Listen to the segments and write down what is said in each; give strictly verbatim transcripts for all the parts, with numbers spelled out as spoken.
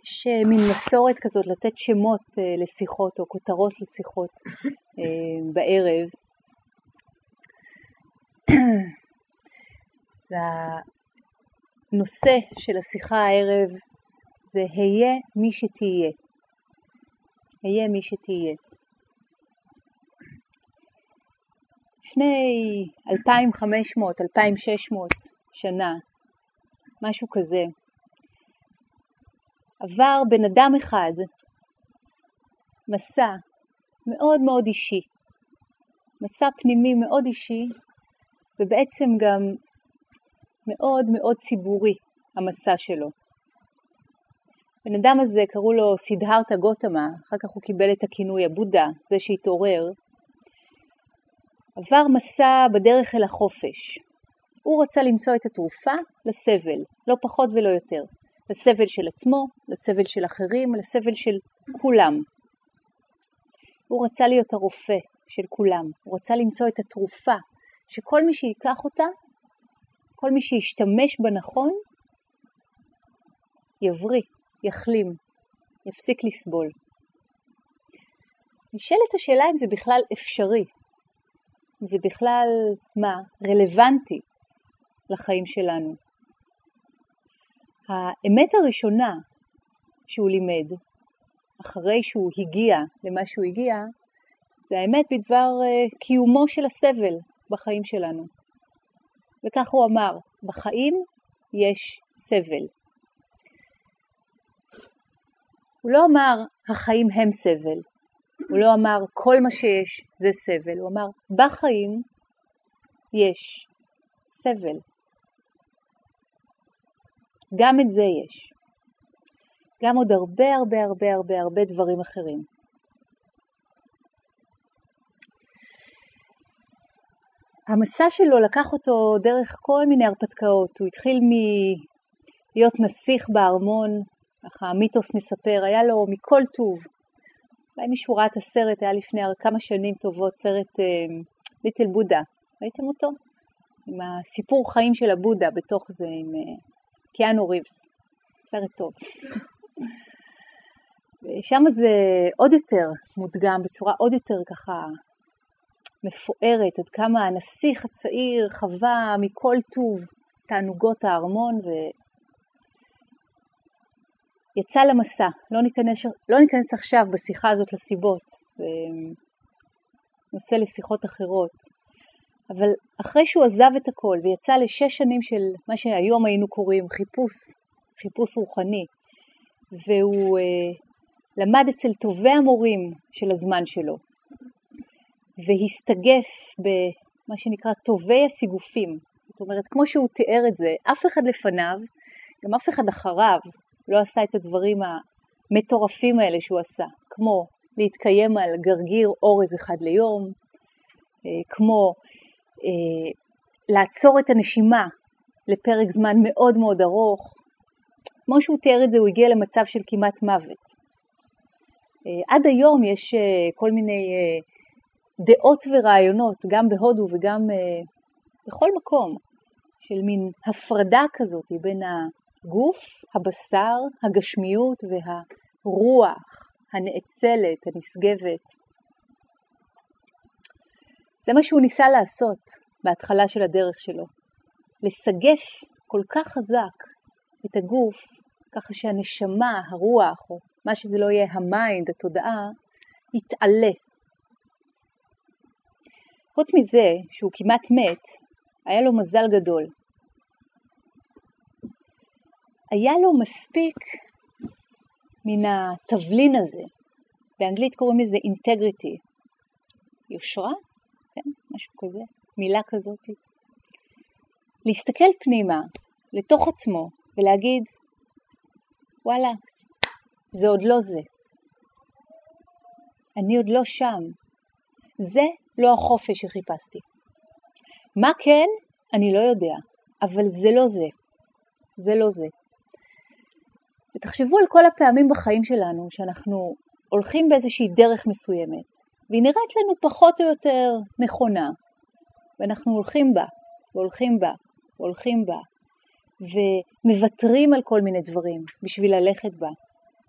יש מין מסורת כזאת לתת שמות לשיחות או כותרות לשיחות בערב. הנושא של השיחה הערב זה היה מי שתהיה. היה מי שתהיה. לפני אלפיים וחמש מאות, אלפיים ושש מאות שנה, משהו כזה, עבר בן אדם אחד מסע מאוד מאוד אישי, מסע פנימי מאוד אישי, ובעצם גם מאוד מאוד ציבורי המסע שלו. בן אדם הזה קראו לו סידהרתה גותמה, אחר כך הוא קיבל את הכינוי הבודה, זה שהתעורר. עבר מסע בדרך אל החופש. הוא רצה למצוא את התרופה לסבל, לא פחות ולא יותר. לסבל של עצמו, לסבל של אחרים, לסבל של כולם. הוא רצה להיות הרופא של כולם. הוא רצה למצוא את התרופה, שכל מי שיקח אותה, כל מי שישתמש בנכון, יבריא, יחלים, יפסיק לסבול. נשאלת השאלה אם זה בכלל אפשרי, אם זה בכלל, מה, רלוונטי לחיים שלנו. האמת הראשונה שהוא לימד, אחרי שהוא הגיע למה שהוא הגיע, זה האמת בדבר uh, קיומו של הסבל בחיים שלנו. וכך הוא אמר, בחיים יש סבל. הוא לא אמר, החיים הם סבל. הוא לא אמר, כל מה שיש זה סבל. הוא אמר, בחיים יש סבל. גם את זה יש. גם עוד הרבה הרבה הרבה הרבה הרבה דברים אחרים. המסע שלו לקח אותו דרך כל מיני הרפתקאות. הוא התחיל מלהיות נסיך בארמון, ככה המיתוס מספר, היה לו מכל טוב. אולי מישהו ראה את הסרט, היה לפני כמה שנים טובות, סרט ליטל בודה. ראיתם אותו? עם הסיפור חיים של הבודה בתוך זה, עם קיאנו ריבס. סרט טוב. ושם זה עוד יותר מודגם, בצורה עוד יותר ככה מפוארת, עד כמה הנסיך הצעיר חווה מכל טוב תענוגות הארמון, ויצא למסע. לא ניכנס, לא ניכנס עכשיו בשיחה הזאת לסיבות, נושא לשיחות אחרות. אבל אחרי שהוא עזב את הכל ויצא לשש שנים של מה שהיום היינו קוראים חיפוש, חיפוש רוחני, והוא אה, למד אצל טובי המורים של הזמן שלו, והסתגף במה שנקרא טובי הסיגופים. זאת אומרת, כמו שהוא תיאר את זה, אף אחד לפניו, גם אף אחד אחריו, לא עשה את הדברים המטורפים האלה שהוא עשה, כמו להתקיים על גרגיר אורז אחד ליום, אה, כמו אה, לעצור את הנשימה לפרק זמן מאוד מאוד ארוך. כמו שהוא תיאר את זה, הוא הגיע למצב של כמעט מוות. עד היום יש כל מיני דעות ורעיונות, גם בהודו וגם בכל מקום, של מין הפרדה כזאת בין הגוף, הבשר, הגשמיות והרוח הנאצלת, הנשגבת. זה מה שהוא ניסה לעשות בהתחלה של הדרך שלו. לסגף כל כך חזק את הגוף, ככה שהנשמה, הרוח, או מה שזה לא יהיה, המיינד, התודעה, יתעלה. חוץ מזה, שהוא כמעט מת, היה לו מזל גדול. היה לו מספיק מן התבלין הזה, באנגלית קוראים לזה integrity, יושרה, כן? משהו כזה, מילה כזאת. להסתכל פנימה, לתוך עצמו, ולהגיד, וואלה, זה עוד לא זה. אני עוד לא שם. זה לא החופש שחיפשתי. מה כן? אני לא יודע. אבל זה לא זה. זה לא זה. ותחשבו על כל הפעמים בחיים שלנו, שאנחנו הולכים באיזושהי דרך מסוימת, והיא נראית לנו פחות או יותר נכונה, ואנחנו הולכים בה, והולכים בה, והולכים בה, ומוותרים על כל מיני דברים בשביל ללכת בה.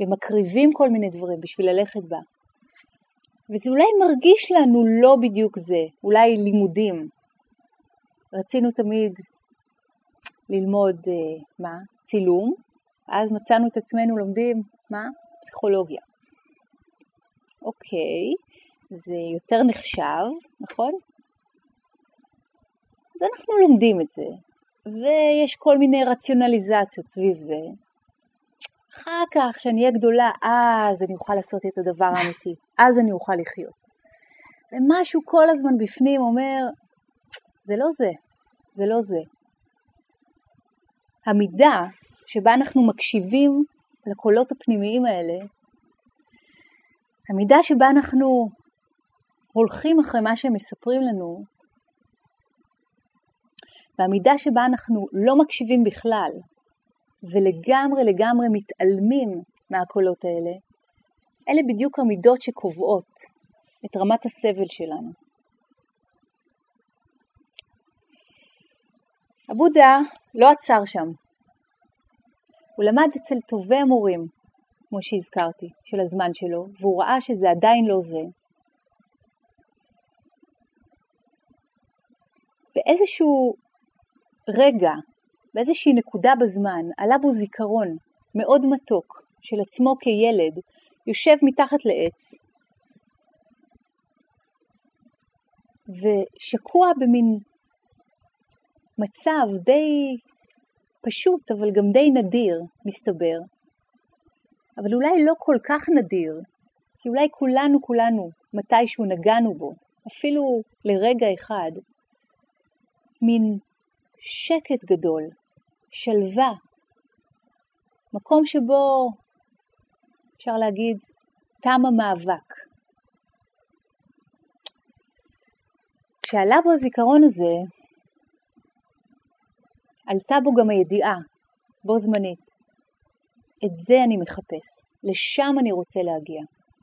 ומקריבים כל מיני דברים בשביל ללכת בה. וזה אולי מרגיש לנו לא בדיוק זה, אולי לימודים. רצינו תמיד ללמוד אה, מה? צילום, אז מצאנו את עצמנו לומדים מה? פסיכולוגיה. אוקיי, זה יותר נחשב, נכון? אז אנחנו לומדים את זה, ויש כל מיני רציונליזציות סביב זה. אחר כך, כשאני אהיה גדולה, אז אני אוכל לעשות את הדבר האמיתי, אז אני אוכל לחיות. ומשהו כל הזמן בפנים אומר, זה לא זה, זה לא זה. המידה שבה אנחנו מקשיבים לקולות הפנימיים האלה, המידה שבה אנחנו הולכים אחרי מה שהם מספרים לנו, והמידה שבה אנחנו לא מקשיבים בכלל, ולגמרי לגמרי מתעלמים מהקולות האלה, אלה בדיוק המידות שקובעות את רמת הסבל שלנו. הבודה לא עצר שם. הוא למד אצל טובי המורים, כמו שהזכרתי, של הזמן שלו, והוא ראה שזה עדיין לא זה. באיזשהו רגע, באיזושהי נקודה בזמן, עלה בו זיכרון מאוד מתוק של עצמו כילד, יושב מתחת לעץ, ושקוע במין מצב די פשוט, אבל גם די נדיר, מסתבר. אבל אולי לא כל כך נדיר, כי אולי כולנו כולנו מתישהו נגענו בו, אפילו לרגע אחד, מין שקט גדול, שלווה, מקום שבו אפשר להגיד תם המאבק. כשעלה בו הזיכרון הזה, עלתה בו גם הידיעה, בו זמנית. את זה אני מחפש, לשם אני רוצה להגיע.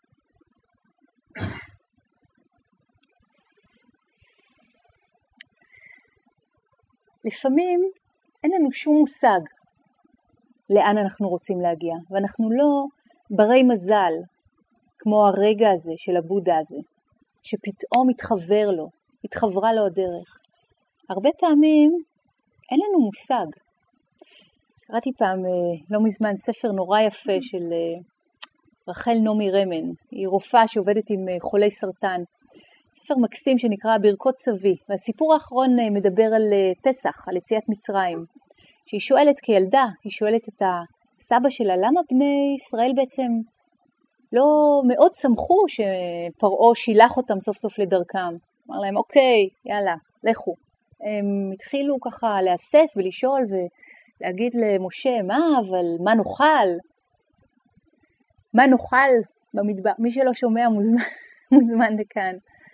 לפעמים אין לנו שום מושג לאן אנחנו רוצים להגיע, ואנחנו לא ברי מזל, כמו הרגע הזה של הבודה הזה, שפתאום מתחבר לו, התחברה לו הדרך. הרבה פעמים אין לנו מושג. קראתי פעם, לא מזמן, ספר נורא יפה של רחל נעמי רמן, היא רופאה שעובדת עם חולי סרטן, ספר מקסים שנקרא ברכות צבי, והסיפור האחרון מדבר על פסח, על יציאת מצרים, שהיא שואלת כילדה, היא שואלת את הסבא שלה, למה בני ישראל בעצם לא מאוד שמחו שפרעה שילח אותם סוף סוף לדרכם. אמר להם, אוקיי, יאללה, לכו. הם התחילו ככה להסס ולשאול ולהגיד למשה, מה, אבל מה נאכל? מה נאכל במדבר? מי שלא שומע מוזמן, מוזמן לכאן.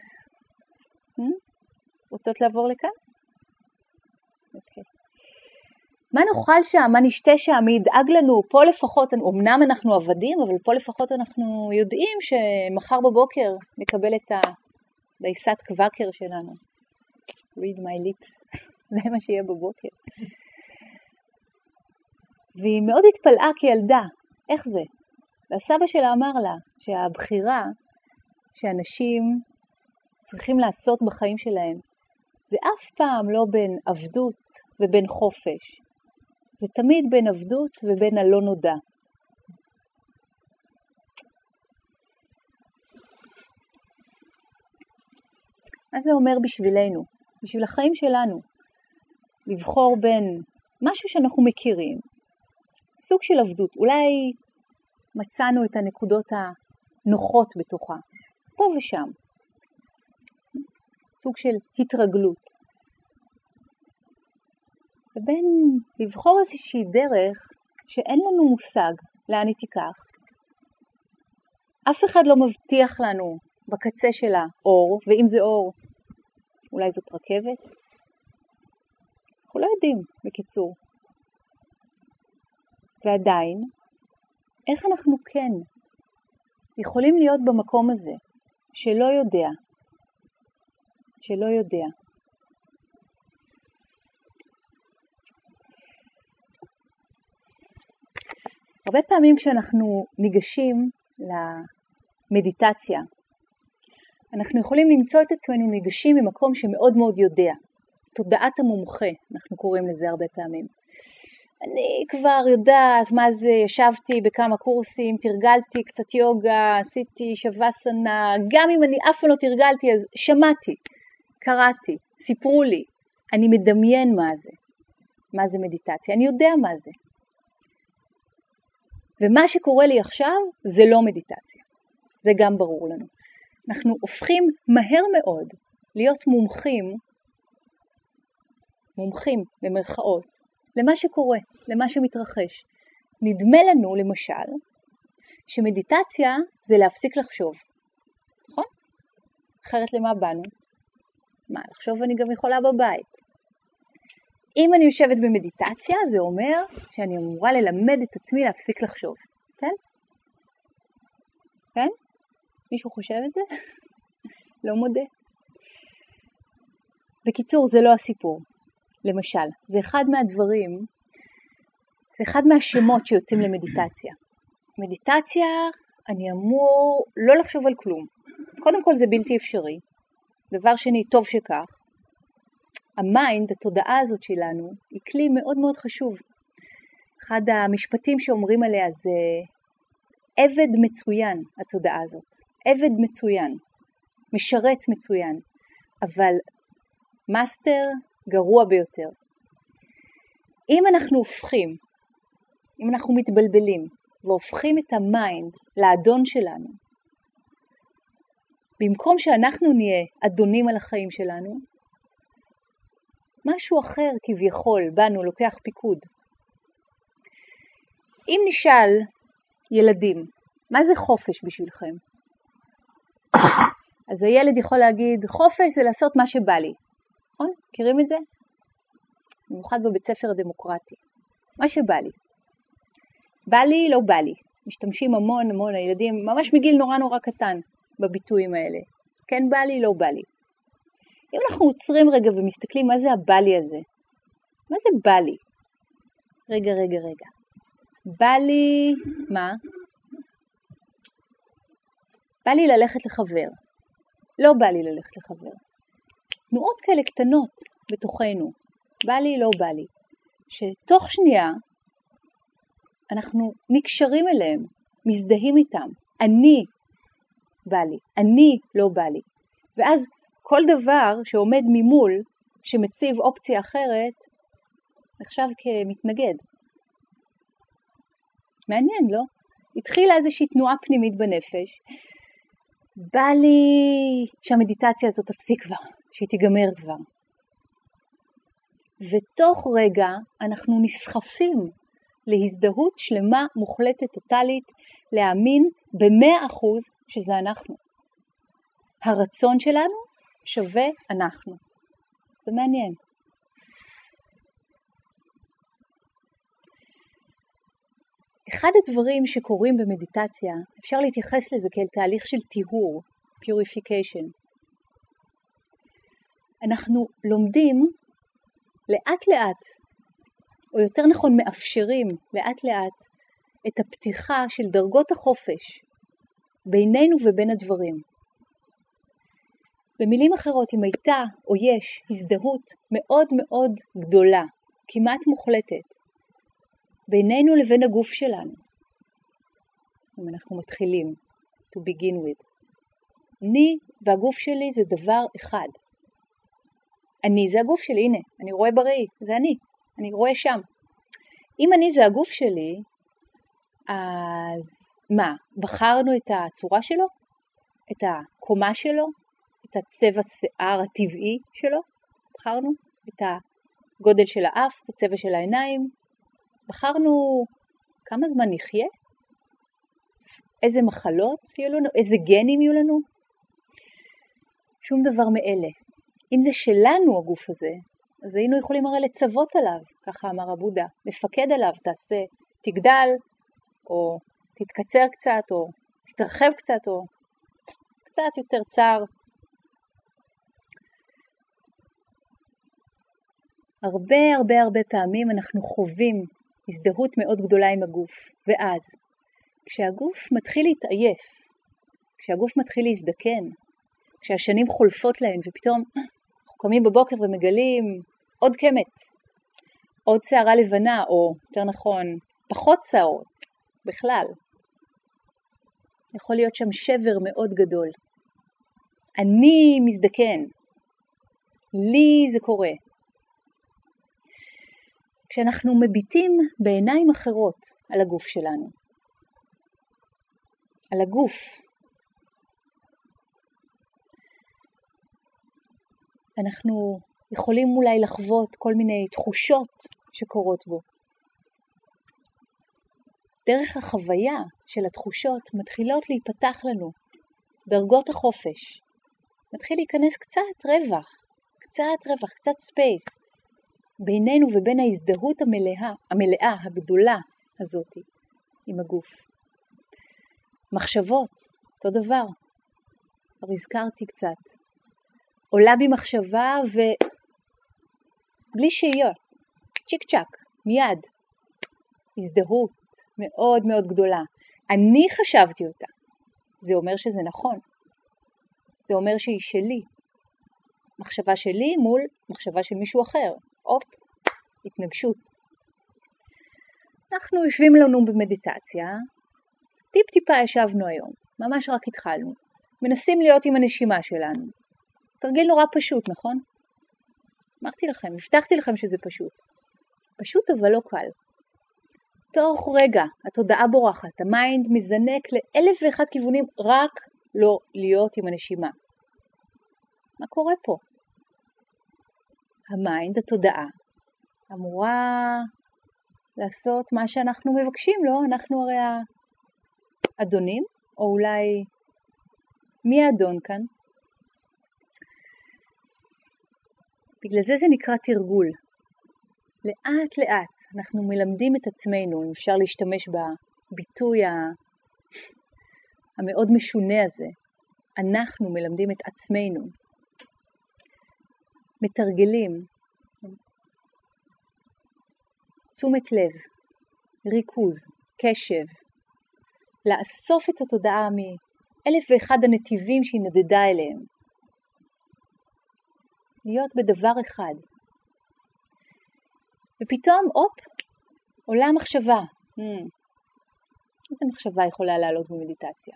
רוצות לעבור לכאן? אוקיי. מה נאכל שם? מה נשתה שם? מי ידאג לנו? פה לפחות, אמנם אנחנו עבדים, אבל פה לפחות אנחנו יודעים שמחר בבוקר נקבל את הדייסת קוואקר שלנו. read my lips. זה מה שיהיה בבוקר. והיא מאוד התפלאה כילדה. איך זה? והסבא שלה אמר לה שהבחירה שאנשים צריכים לעשות בחיים שלהם, זה אף פעם לא בין עבדות ובין חופש. זה תמיד בין עבדות ובין הלא נודע. מה זה אומר בשבילנו? בשביל החיים שלנו. לבחור בין משהו שאנחנו מכירים, סוג של עבדות. אולי מצאנו את הנקודות הנוחות בתוכה, פה ושם. סוג של התרגלות. ובין לבחור איזושהי דרך שאין לנו מושג לאן היא תיקח. אף אחד לא מבטיח לנו בקצה שלה אור, ואם זה אור, אולי זאת רכבת. אנחנו לא יודעים, בקיצור. ועדיין, איך אנחנו כן יכולים להיות במקום הזה, שלא יודע, שלא יודע. הרבה פעמים כשאנחנו ניגשים למדיטציה, אנחנו יכולים למצוא את עצמנו ניגשים ממקום שמאוד מאוד יודע. תודעת המומחה, אנחנו קוראים לזה הרבה פעמים. אני כבר יודעת מה זה, ישבתי בכמה קורסים, תרגלתי קצת יוגה, עשיתי שווסנה, גם אם אני אף פעם לא תרגלתי, אז שמעתי, קראתי, סיפרו לי, אני מדמיין מה זה, מה זה מדיטציה, אני יודע מה זה. ומה שקורה לי עכשיו זה לא מדיטציה, זה גם ברור לנו. אנחנו הופכים מהר מאוד להיות מומחים, מומחים במרכאות, למה שקורה, למה שמתרחש. נדמה לנו למשל שמדיטציה זה להפסיק לחשוב, נכון? אחרת למה באנו? מה, לחשוב אני גם יכולה בבית. אם אני יושבת במדיטציה זה אומר שאני אמורה ללמד את עצמי להפסיק לחשוב, כן? כן? מישהו חושב את זה? לא מודה. בקיצור, זה לא הסיפור. למשל, זה אחד מהדברים, זה אחד מהשמות שיוצאים למדיטציה. מדיטציה, אני אמור לא לחשוב על כלום. קודם כל זה בלתי אפשרי. דבר שני, טוב שכך. המיינד, התודעה הזאת שלנו, היא כלי מאוד מאוד חשוב. אחד המשפטים שאומרים עליה זה עבד מצוין, התודעה הזאת. עבד מצוין, משרת מצוין, אבל מאסטר גרוע ביותר. אם אנחנו הופכים, אם אנחנו מתבלבלים והופכים את המיינד לאדון שלנו, במקום שאנחנו נהיה אדונים על החיים שלנו, משהו אחר כביכול בנו לוקח פיקוד. אם נשאל ילדים, מה זה חופש בשבילכם? אז הילד יכול להגיד, חופש זה לעשות מה שבא לי. נכון? מכירים את זה? במיוחד בבית ספר הדמוקרטי. מה שבא לי. בא לי, לא בא לי. משתמשים המון המון הילדים, ממש מגיל נורא נורא קטן בביטויים האלה. כן בא לי, לא בא לי. אם אנחנו עוצרים רגע ומסתכלים מה זה הבא לי הזה, מה זה בא לי? רגע, רגע, רגע. בא לי, מה? בא לי ללכת לחבר. לא בא לי ללכת לחבר. תנועות כאלה קטנות בתוכנו. בא לי, לא בא לי. שתוך שנייה אנחנו נקשרים אליהם, מזדהים איתם. אני בא לי, אני לא בא לי. ואז כל דבר שעומד ממול, שמציב אופציה אחרת, נחשב כמתנגד. מעניין, לא? התחילה איזושהי תנועה פנימית בנפש. בא לי שהמדיטציה הזאת תפסיק כבר, שהיא תיגמר כבר. ותוך רגע אנחנו נסחפים להזדהות שלמה, מוחלטת, טוטלית, להאמין במאה אחוז שזה אנחנו. הרצון שלנו שווה אנחנו. זה מעניין. אחד הדברים שקורים במדיטציה, אפשר להתייחס לזה כאל תהליך של טיהור, purification. אנחנו לומדים לאט לאט, או יותר נכון מאפשרים לאט לאט, את הפתיחה של דרגות החופש בינינו ובין הדברים. במילים אחרות, אם הייתה או יש הזדהות מאוד מאוד גדולה, כמעט מוחלטת, בינינו לבין הגוף שלנו, אם אנחנו מתחילים, to begin with, אני והגוף שלי זה דבר אחד. אני זה הגוף שלי, הנה, אני רואה בראי, זה אני, אני רואה שם. אם אני זה הגוף שלי, אז מה, בחרנו את הצורה שלו? את הקומה שלו? את הצבע שיער הטבעי שלו? בחרנו את הגודל של האף, את הצבע של העיניים? בחרנו כמה זמן נחיה? איזה מחלות יהיו לנו? איזה גנים יהיו לנו? שום דבר מאלה. אם זה שלנו הגוף הזה, אז היינו יכולים הרי לצוות עליו, ככה אמר הבודה, לפקד עליו, תעשה, תגדל, או תתקצר קצת, או תתרחב קצת, או קצת יותר צר. הרבה הרבה הרבה פעמים אנחנו חווים הזדהות מאוד גדולה עם הגוף. ואז, כשהגוף מתחיל להתעייף, כשהגוף מתחיל להזדקן, כשהשנים חולפות להן ופתאום אנחנו קמים בבוקר ומגלים עוד קמת, עוד שערה לבנה, או יותר נכון, פחות שערות בכלל. יכול להיות שם שבר מאוד גדול. אני מזדקן, לי זה קורה. כשאנחנו מביטים בעיניים אחרות על הגוף שלנו, על הגוף, אנחנו יכולים אולי לחוות כל מיני תחושות שקורות בו. דרך החוויה של התחושות מתחילות להיפתח לנו דרגות החופש. מתחיל להיכנס קצת רווח, קצת רווח, קצת ספייס, בינינו ובין ההזדהות המלאה, המלאה, הגדולה הזאת עם הגוף. מחשבות, אותו דבר. כבר הזכרתי קצת. עולה בי מחשבה ובלי שיהיה, צ'יק צ'ק, מיד. הזדהות מאוד מאוד גדולה. אני חשבתי אותה. זה אומר שזה נכון. זה אומר שהיא שלי. מחשבה שלי מול מחשבה של מישהו אחר. אופ, התנגשות. אנחנו יושבים לנו במדיטציה. טיפ טיפה ישבנו היום. ממש רק התחלנו. מנסים להיות עם הנשימה שלנו. תרגיל נורא פשוט, נכון? אמרתי לכם, הבטחתי לכם שזה פשוט. פשוט אבל לא קל. תוך רגע התודעה בורחת, המיינד מזנק לאלף ואחד כיוונים, רק לא להיות עם הנשימה. מה קורה פה? המיינד, התודעה, אמורה לעשות מה שאנחנו מבקשים, לא? אנחנו הרי האדונים, או אולי מי האדון כאן? בגלל זה זה נקרא תרגול. לאט לאט אנחנו מלמדים את עצמנו, אם אפשר להשתמש בביטוי המאוד משונה הזה. אנחנו מלמדים את עצמנו. מתרגלים. תשומת לב, ריכוז, קשב. לאסוף את התודעה מאלף ואחד הנתיבים שהיא נדדה אליהם. להיות בדבר אחד. ופתאום, אופ, עולה מחשבה. Hmm. איזה מחשבה יכולה לעלות במדיטציה?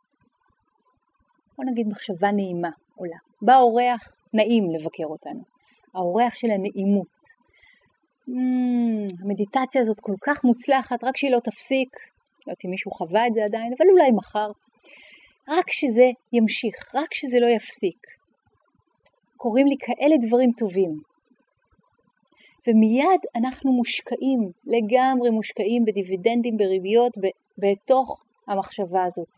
בוא נגיד מחשבה נעימה עולה. בא אורח נעים לבקר אותנו. האורח של הנעימות. Hmm, המדיטציה הזאת כל כך מוצלחת, רק שהיא לא תפסיק. לא יודעת אם מישהו חווה את זה עדיין, אבל אולי מחר. רק שזה ימשיך, רק שזה לא יפסיק. קוראים לי כאלה דברים טובים. ומיד אנחנו מושקעים, לגמרי מושקעים בדיבידנדים, בריביות, בתוך המחשבה הזאת.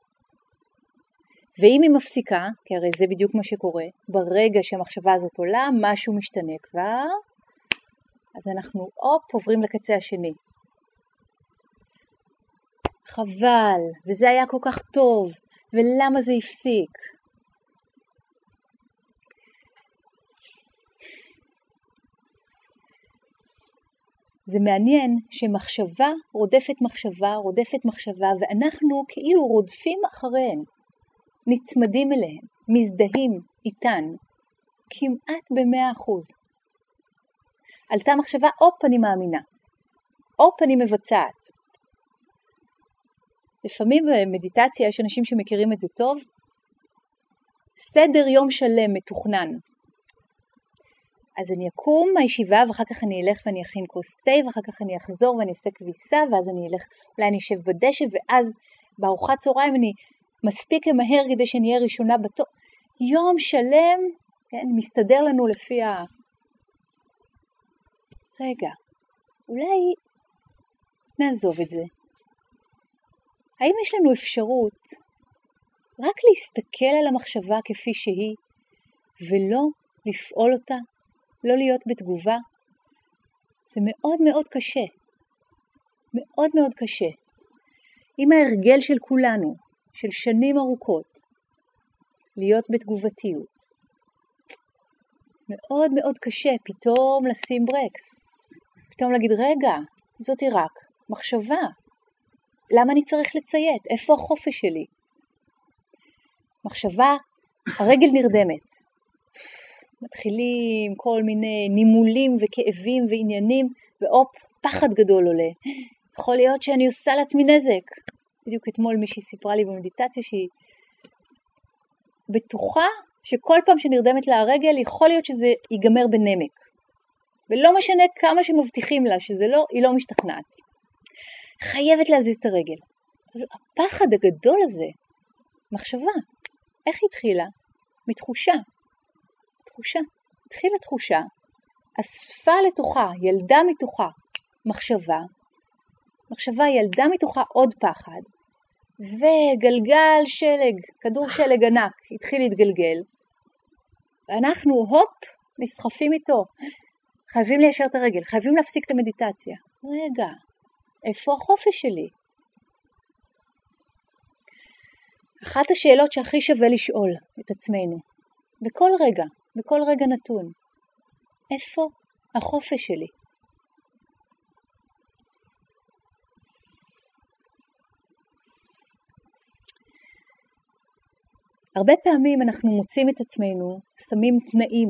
ואם היא מפסיקה, כי הרי זה בדיוק מה שקורה, ברגע שהמחשבה הזאת עולה, משהו משתנה כבר, אז אנחנו אופ עוברים לקצה השני. חבל, וזה היה כל כך טוב, ולמה זה הפסיק? זה מעניין שמחשבה רודפת מחשבה, רודפת מחשבה, ואנחנו כאילו רודפים אחריהן, נצמדים אליהן, מזדהים איתן, כמעט במאה אחוז. עלתה מחשבה, אופ אני מאמינה, אופ אני מבצעת. לפעמים במדיטציה יש אנשים שמכירים את זה טוב, סדר יום שלם מתוכנן. אז אני אקום מהישיבה ואחר כך אני אלך ואני אכין כוס תה ואחר כך אני אחזור ואני אעשה כביסה ואז אני אלך, אולי אני אשב בדשא ואז בארוחת צהריים אני מספיק למהר כדי שאני אהיה ראשונה בתור. יום שלם, כן, מסתדר לנו לפי ה... רגע, אולי נעזוב את זה. האם יש לנו אפשרות רק להסתכל על המחשבה כפי שהיא ולא לפעול אותה? לא להיות בתגובה, זה מאוד מאוד קשה, מאוד מאוד קשה. עם ההרגל של כולנו, של שנים ארוכות, להיות בתגובתיות, מאוד מאוד קשה פתאום לשים ברקס, פתאום להגיד רגע, זאת היא רק מחשבה. למה אני צריך לציית? איפה החופש שלי? מחשבה, הרגל נרדמת. מתחילים כל מיני נימולים וכאבים ועניינים, ואופ, פחד גדול עולה. יכול להיות שאני עושה לעצמי נזק. בדיוק אתמול מישהי סיפרה לי במדיטציה שהיא בטוחה שכל פעם שנרדמת לה הרגל, יכול להיות שזה ייגמר בנמק. ולא משנה כמה שמבטיחים לה שזה לא, היא לא משתכנעת. חייבת להזיז את הרגל. הפחד הגדול הזה, מחשבה, איך התחילה? מתחושה. תחושה. התחילה תחושה, אספה לתוכה, ילדה מתוכה, מחשבה. מחשבה ילדה מתוכה עוד פחד. וגלגל שלג, כדור שלג ענק, התחיל להתגלגל. ואנחנו, הופ, נסחפים איתו. חייבים ליישר את הרגל, חייבים להפסיק את המדיטציה. רגע, איפה החופש שלי? אחת השאלות שהכי שווה לשאול את עצמנו, בכל רגע, בכל רגע נתון, איפה החופש שלי? הרבה פעמים אנחנו מוצאים את עצמנו, שמים תנאים.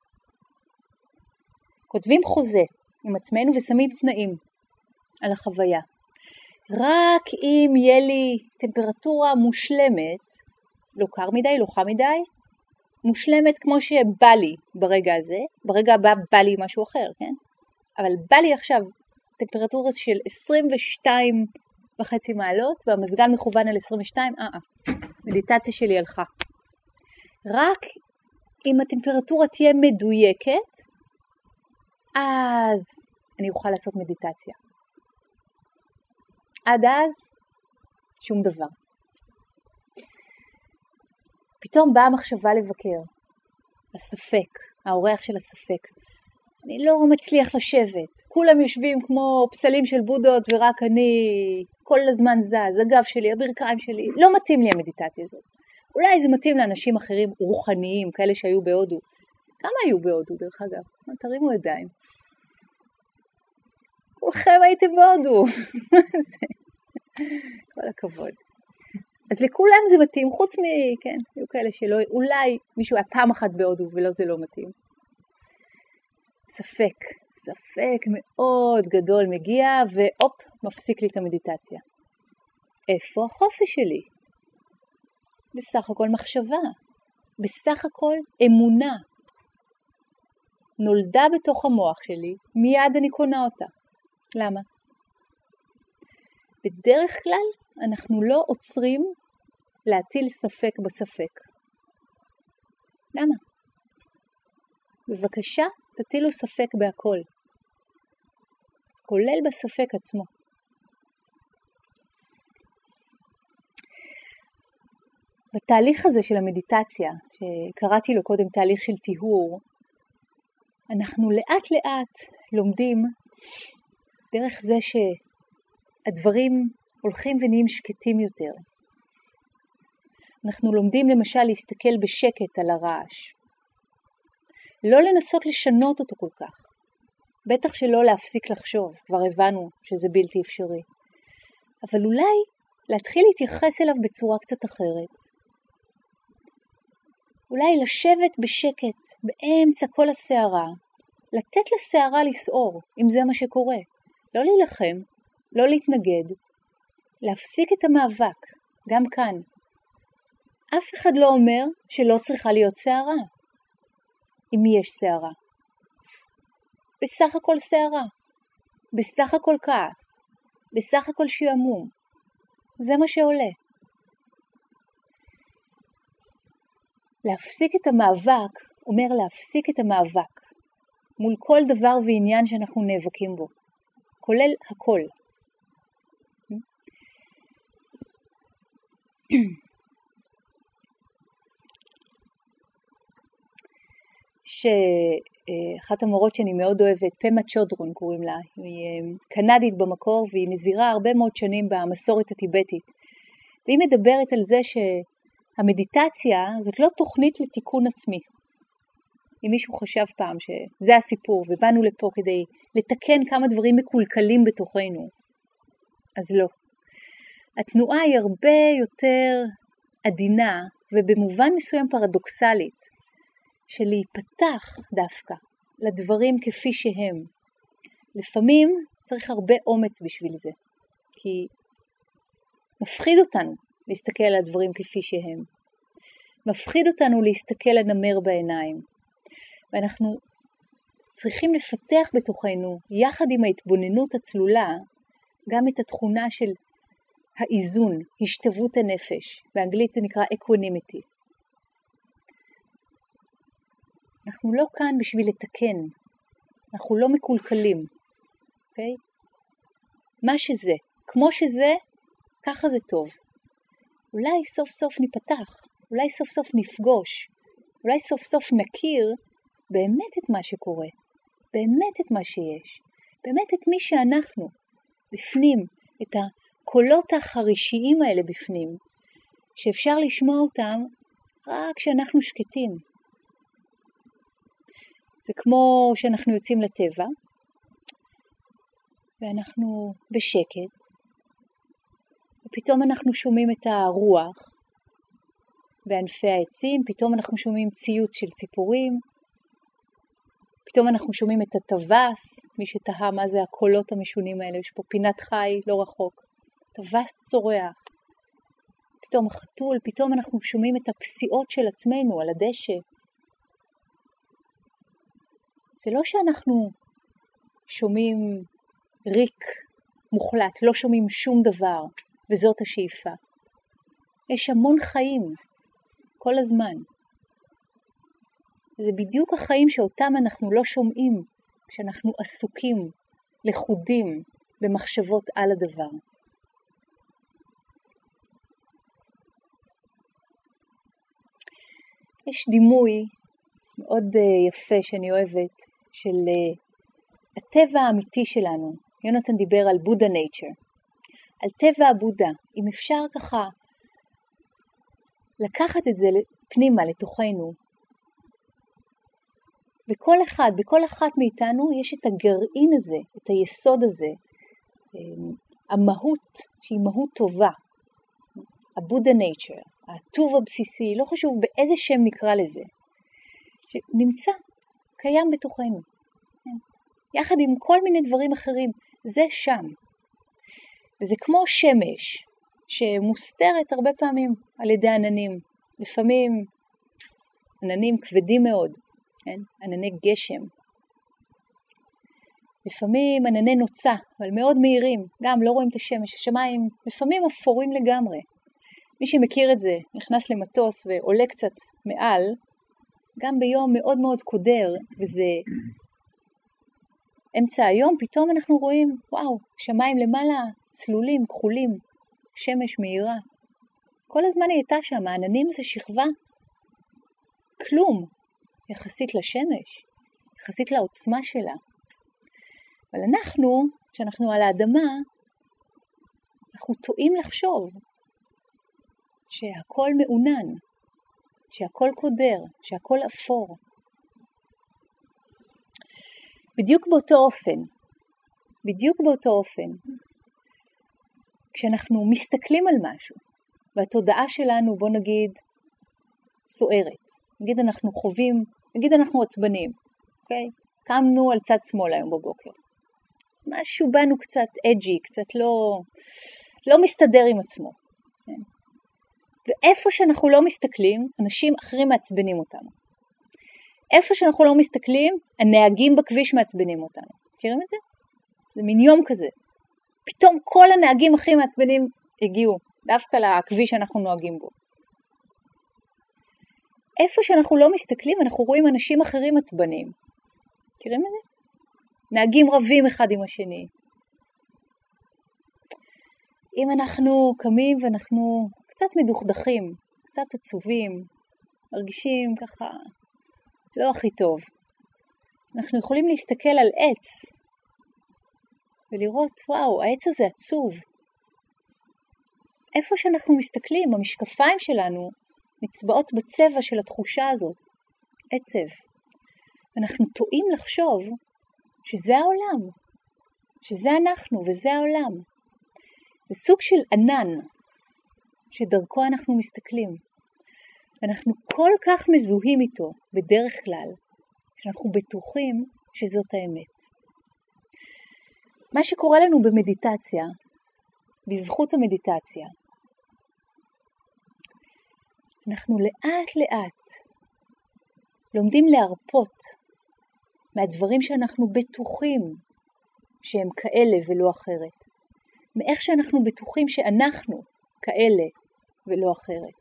כותבים חוזה עם עצמנו ושמים תנאים על החוויה. רק אם יהיה לי טמפרטורה מושלמת, לא קר מדי, לא חם מדי, מושלמת כמו שבא לי ברגע הזה, ברגע הבא בא לי משהו אחר, כן? אבל בא לי עכשיו טמפרטורה של עשרים ושתיים וחצי מעלות, והמזגן מכוון על עשרים ושתיים, אה, אה, מדיטציה שלי הלכה. רק אם הטמפרטורה תהיה מדויקת, אז אני אוכל לעשות מדיטציה. עד אז, שום דבר. פתאום באה מחשבה לבקר, הספק, האורח של הספק. אני לא מצליח לשבת, כולם יושבים כמו פסלים של בודות ורק אני כל הזמן זז, הגב שלי, הברכיים שלי, לא מתאים לי המדיטציה הזאת. אולי זה מתאים לאנשים אחרים רוחניים, כאלה שהיו בהודו. כמה היו בהודו דרך אגב? תרימו ידיים. כולכם הייתם בהודו. כל הכבוד. אז לכולם זה מתאים, חוץ מ... כן, היו כאלה שלא... אולי מישהו היה פעם אחת בהודו ולא זה לא מתאים. ספק, ספק מאוד גדול מגיע ואופ, מפסיק לי את המדיטציה. איפה החופש שלי? בסך הכל מחשבה, בסך הכל אמונה. נולדה בתוך המוח שלי, מיד אני קונה אותה. למה? בדרך כלל אנחנו לא עוצרים להטיל ספק בספק. למה? בבקשה, תטילו ספק בהכל, כולל בספק עצמו. בתהליך הזה של המדיטציה, שקראתי לו קודם תהליך של טיהור, אנחנו לאט לאט לומדים דרך זה שהדברים הולכים ונהיים שקטים יותר. אנחנו לומדים למשל להסתכל בשקט על הרעש. לא לנסות לשנות אותו כל כך. בטח שלא להפסיק לחשוב, כבר הבנו שזה בלתי אפשרי. אבל אולי להתחיל להתייחס אליו בצורה קצת אחרת. אולי לשבת בשקט באמצע כל הסערה, לתת לסערה לסעור, אם זה מה שקורה. לא להילחם, לא להתנגד, להפסיק את המאבק, גם כאן. אף אחד לא אומר שלא צריכה להיות סערה, אם יש סערה. בסך הכל סערה, בסך הכל כעס, בסך הכל שעמום. זה מה שעולה. להפסיק את המאבק אומר להפסיק את המאבק מול כל דבר ועניין שאנחנו נאבקים בו, כולל הכל. שאחת המורות שאני מאוד אוהבת, פמה צ'ודרון קוראים לה, היא קנדית במקור והיא נזירה הרבה מאוד שנים במסורת הטיבטית. והיא מדברת על זה שהמדיטציה זאת לא תוכנית לתיקון עצמי. אם מישהו חשב פעם שזה הסיפור ובאנו לפה כדי לתקן כמה דברים מקולקלים בתוכנו, אז לא. התנועה היא הרבה יותר עדינה ובמובן מסוים פרדוקסלית של להיפתח דווקא לדברים כפי שהם. לפעמים צריך הרבה אומץ בשביל זה, כי מפחיד אותנו להסתכל על הדברים כפי שהם. מפחיד אותנו להסתכל לנמר בעיניים. ואנחנו צריכים לפתח בתוכנו, יחד עם ההתבוננות הצלולה, גם את התכונה של האיזון, השתוות הנפש. באנגלית זה נקרא equanimity. אנחנו לא כאן בשביל לתקן. אנחנו לא מקולקלים. Okay? מה שזה, כמו שזה, ככה זה טוב. אולי סוף סוף ניפתח, אולי סוף סוף נפגוש, אולי סוף סוף נכיר באמת את מה שקורה, באמת את מה שיש, באמת את מי שאנחנו, בפנים, את הקולות החרישיים האלה בפנים, שאפשר לשמוע אותם רק כשאנחנו שקטים. זה כמו שאנחנו יוצאים לטבע, ואנחנו בשקט, ופתאום אנחנו שומעים את הרוח בענפי העצים, פתאום אנחנו שומעים ציוץ של ציפורים, פתאום אנחנו שומעים את הטווס, מי שתהה מה זה הקולות המשונים האלה, יש פה פינת חי לא רחוק, טווס צורח, פתאום החתול, פתאום אנחנו שומעים את הפסיעות של עצמנו על הדשא. זה לא שאנחנו שומעים ריק מוחלט, לא שומעים שום דבר, וזאת השאיפה. יש המון חיים, כל הזמן. זה בדיוק החיים שאותם אנחנו לא שומעים, כשאנחנו עסוקים, לחודים, במחשבות על הדבר. יש דימוי מאוד יפה שאני אוהבת, של הטבע האמיתי שלנו. יונתן דיבר על בודה נייצ'ר. על טבע הבודה, אם אפשר ככה לקחת את זה פנימה לתוכנו. בכל אחד, בכל אחת מאיתנו יש את הגרעין הזה, את היסוד הזה, המהות שהיא מהות טובה, הבודה נייצ'ר, הטוב הבסיסי, לא חשוב באיזה שם נקרא לזה, שנמצא, קיים בתוכנו. יחד עם כל מיני דברים אחרים, זה שם. וזה כמו שמש, שמוסתרת הרבה פעמים על ידי עננים. לפעמים עננים כבדים מאוד, כן? ענני גשם. לפעמים ענני נוצה, אבל מאוד מהירים, גם לא רואים את השמש. השמיים לפעמים אפורים לגמרי. מי שמכיר את זה, נכנס למטוס ועולה קצת מעל, גם ביום מאוד מאוד קודר, וזה אמצע היום, פתאום אנחנו רואים, וואו, שמיים למעלה, צלולים, כחולים, שמש מהירה. כל הזמן היא הייתה שם, העננים זה שכבה, כלום, יחסית לשמש, יחסית לעוצמה שלה. אבל אנחנו, כשאנחנו על האדמה, אנחנו טועים לחשוב שהכל מעונן, שהכל קודר, שהכל אפור. בדיוק באותו אופן, בדיוק באותו אופן, כשאנחנו מסתכלים על משהו, והתודעה שלנו, בוא נגיד, סוערת. נגיד אנחנו חווים, נגיד אנחנו עצבנים, אוקיי? קמנו על צד שמאל היום בבוקר. משהו בנו קצת אג'י, קצת לא, לא מסתדר עם עצמו. כן? ואיפה שאנחנו לא מסתכלים, אנשים אחרים מעצבנים אותנו. איפה שאנחנו לא מסתכלים, הנהגים בכביש מעצבנים אותנו. מכירים את זה? זה מין יום כזה. פתאום כל הנהגים הכי מעצבנים הגיעו, דווקא לכביש שאנחנו נוהגים בו. איפה שאנחנו לא מסתכלים, אנחנו רואים אנשים אחרים עצבנים. מכירים את זה? נהגים רבים אחד עם השני. אם אנחנו קמים ואנחנו קצת מדוכדכים, קצת עצובים, מרגישים ככה לא הכי טוב, אנחנו יכולים להסתכל על עץ ולראות, וואו, העץ הזה עצוב. איפה שאנחנו מסתכלים, המשקפיים שלנו נצבעות בצבע של התחושה הזאת, עצב. אנחנו טועים לחשוב שזה העולם, שזה אנחנו וזה העולם. זה סוג של ענן שדרכו אנחנו מסתכלים. ואנחנו כל כך מזוהים איתו בדרך כלל, שאנחנו בטוחים שזאת האמת. מה שקורה לנו במדיטציה, בזכות המדיטציה, אנחנו לאט לאט לומדים להרפות מהדברים שאנחנו בטוחים שהם כאלה ולא אחרת. מאיך שאנחנו בטוחים שאנחנו כאלה ולא אחרת.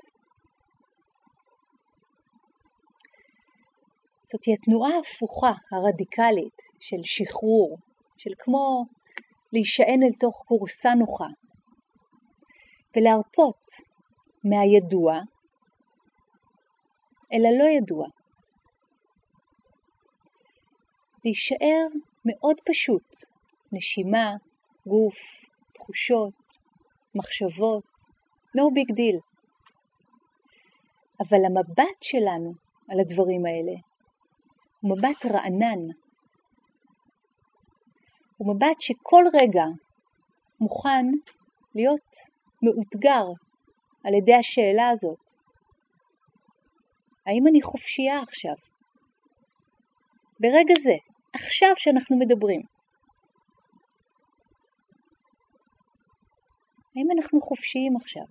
זאת היא התנועה ההפוכה, הרדיקלית, של שחרור, של כמו להישען אל תוך קורסה נוחה, ולהרפות מהידוע אל הלא ידוע. להישאר מאוד פשוט, נשימה, גוף, תחושות, מחשבות, no big deal. אבל המבט שלנו על הדברים האלה הוא מבט רענן. הוא מבט שכל רגע מוכן להיות מאותגר על ידי השאלה הזאת. האם אני חופשייה עכשיו? ברגע זה, עכשיו שאנחנו מדברים. האם אנחנו חופשיים עכשיו?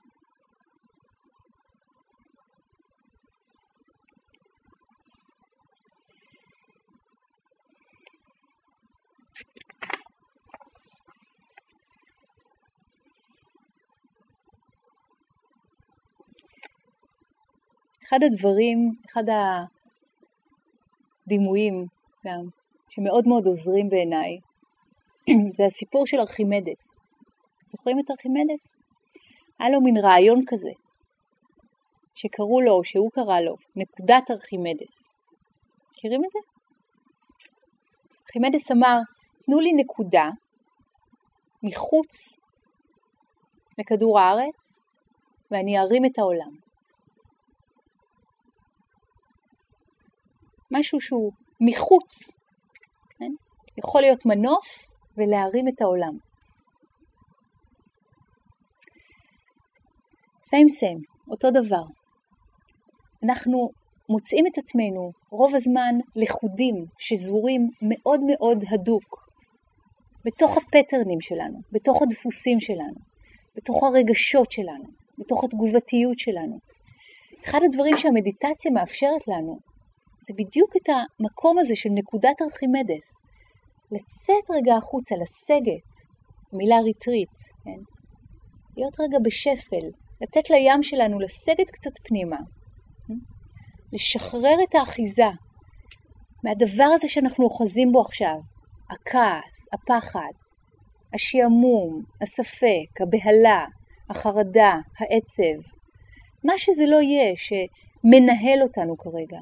אחד הדברים, אחד הדימויים גם, שמאוד מאוד עוזרים בעיניי, זה הסיפור של ארכימדס. זוכרים את ארכימדס? היה לו מין רעיון כזה, שקראו לו, שהוא קרא לו, נקודת ארכימדס. מכירים את זה? ארכימדס אמר, תנו לי נקודה מחוץ לכדור הארץ, ואני ארים את העולם. משהו שהוא מחוץ, כן? יכול להיות מנוף ולהרים את העולם. סיים סיים, אותו דבר. אנחנו מוצאים את עצמנו רוב הזמן לחודים שזורים מאוד מאוד הדוק בתוך הפטרנים שלנו, בתוך הדפוסים שלנו, בתוך הרגשות שלנו, בתוך התגובתיות שלנו. אחד הדברים שהמדיטציה מאפשרת לנו זה בדיוק את המקום הזה של נקודת ארכימדס. לצאת רגע החוצה, לסגת, מילה ריטריט, כן? להיות רגע בשפל, לתת לים שלנו לסגת קצת פנימה, לשחרר את האחיזה מהדבר הזה שאנחנו אוחזים בו עכשיו, הכעס, הפחד, השעמום, הספק, הבהלה, החרדה, העצב, מה שזה לא יהיה שמנהל אותנו כרגע.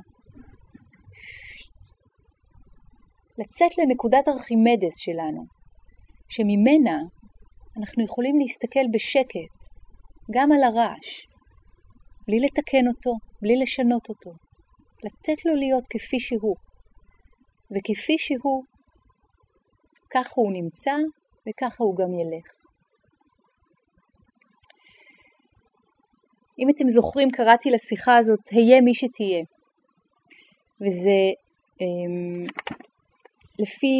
לצאת לנקודת ארכימדס שלנו, שממנה אנחנו יכולים להסתכל בשקט גם על הרעש, בלי לתקן אותו, בלי לשנות אותו, לתת לו להיות כפי שהוא, וכפי שהוא, ככה הוא נמצא וככה הוא גם ילך. אם אתם זוכרים, קראתי לשיחה הזאת, היה מי שתהיה, וזה אמ, לפי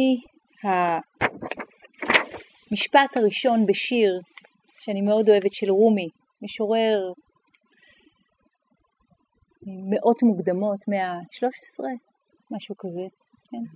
המשפט הראשון בשיר שאני מאוד אוהבת של רומי, משורר מאות מוקדמות, מאה ושלוש עשרה, משהו כזה, כן?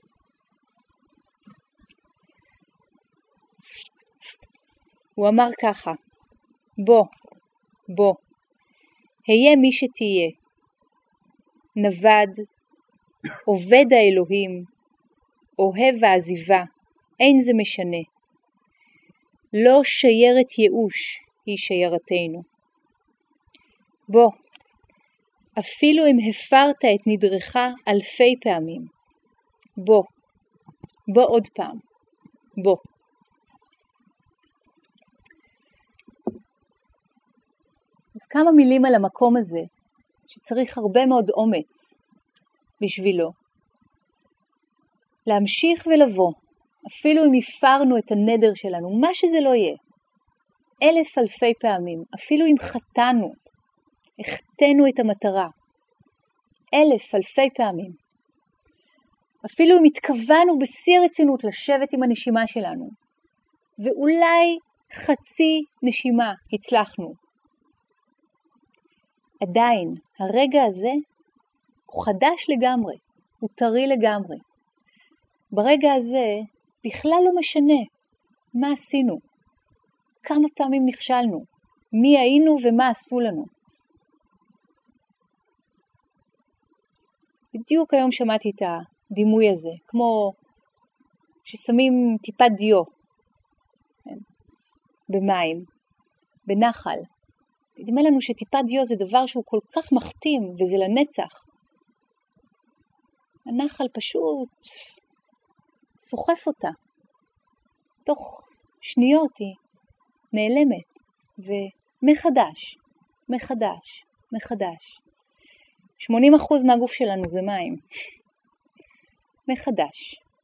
הוא אמר ככה, בוא, בוא, היה מי שתהיה, נבד, עובד האלוהים, אוהב ועזיבה, אין זה משנה. לא שיירת ייאוש היא שיירתנו. בוא, אפילו אם הפרת את נדרך אלפי פעמים. בוא, בוא עוד פעם, בוא. אז כמה מילים על המקום הזה, שצריך הרבה מאוד אומץ בשבילו. להמשיך ולבוא, אפילו אם הפרנו את הנדר שלנו, מה שזה לא יהיה, אלף אלפי פעמים, אפילו אם חטאנו, החטאנו את המטרה, אלף אלפי פעמים, אפילו אם התכוונו בשיא הרצינות לשבת עם הנשימה שלנו, ואולי חצי נשימה הצלחנו, עדיין הרגע הזה הוא חדש לגמרי, הוא טרי לגמרי. ברגע הזה בכלל לא משנה מה עשינו, כמה פעמים נכשלנו, מי היינו ומה עשו לנו. בדיוק היום שמעתי את הדימוי הזה, כמו ששמים טיפת דיו במים, בנחל. נדמה לנו שטיפת דיו זה דבר שהוא כל כך מחתים וזה לנצח. הנחל פשוט סוחף אותה. תוך שניות היא נעלמת ומחדש, מחדש, מחדש. שמונים אחוז מהגוף שלנו זה מים. מחדש.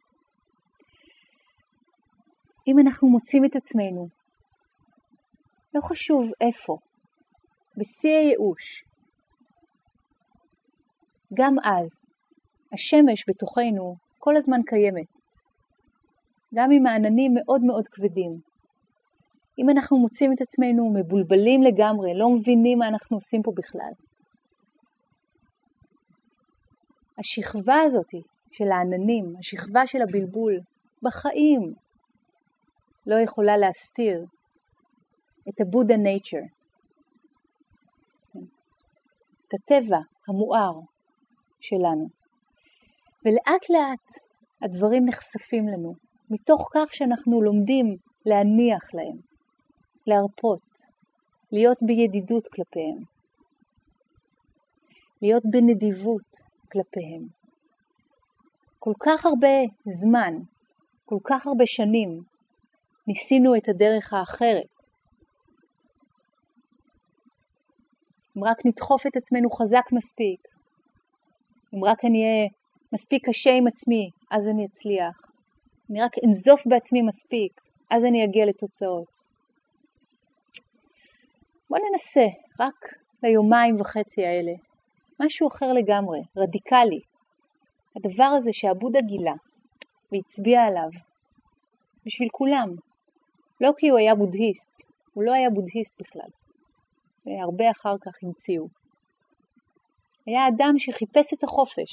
אם אנחנו מוצאים את עצמנו, לא חשוב איפה, בשיא הייאוש, גם אז השמש בתוכנו כל הזמן קיימת, גם עם העננים מאוד מאוד כבדים. אם אנחנו מוצאים את עצמנו מבולבלים לגמרי, לא מבינים מה אנחנו עושים פה בכלל, השכבה הזאת של העננים, השכבה של הבלבול, בחיים לא יכולה להסתיר את הבודה נייצ'ר, את הטבע המואר שלנו. ולאט לאט הדברים נחשפים לנו, מתוך כך שאנחנו לומדים להניח להם, להרפות, להיות בידידות כלפיהם, להיות בנדיבות כלפיהם. כל כך הרבה זמן, כל כך הרבה שנים, ניסינו את הדרך האחרת. אם רק נדחוף את עצמנו חזק מספיק, אם רק אני אהיה מספיק קשה עם עצמי, אז אני אצליח. אני רק אנזוף בעצמי מספיק, אז אני אגיע לתוצאות. בוא ננסה, רק ליומיים וחצי האלה, משהו אחר לגמרי, רדיקלי. הדבר הזה שהבודה גילה והצביע עליו, בשביל כולם. לא כי הוא היה בודהיסט, הוא לא היה בודהיסט בכלל. והרבה אחר כך המציאו. היה אדם שחיפש את החופש.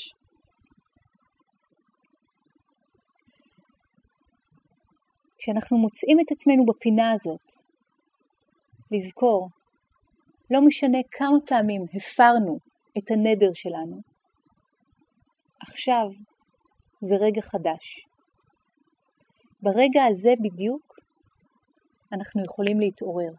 כשאנחנו מוצאים את עצמנו בפינה הזאת, לזכור, לא משנה כמה פעמים הפרנו את הנדר שלנו, עכשיו זה רגע חדש. ברגע הזה בדיוק אנחנו יכולים להתעורר.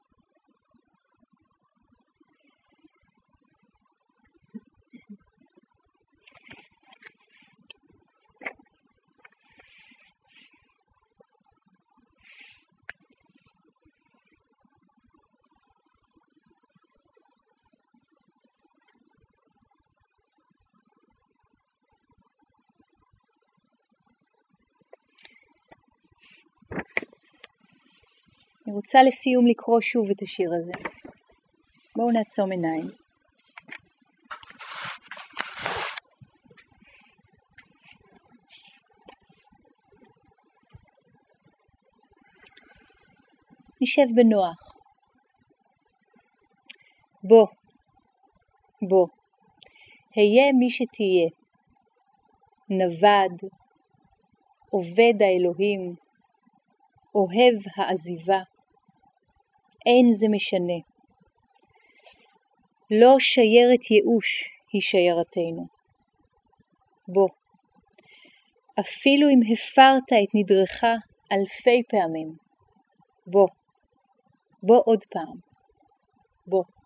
אני רוצה לסיום לקרוא שוב את השיר הזה. בואו נעצום עיניים. נשב בנוח. בוא, בוא, היה מי שתהיה, נבד, עובד האלוהים, אוהב העזיבה, אין זה משנה. לא שיירת ייאוש היא שיירתנו. בוא, אפילו אם הפרת את נדרך אלפי פעמים, בוא, בוא עוד פעם, בוא.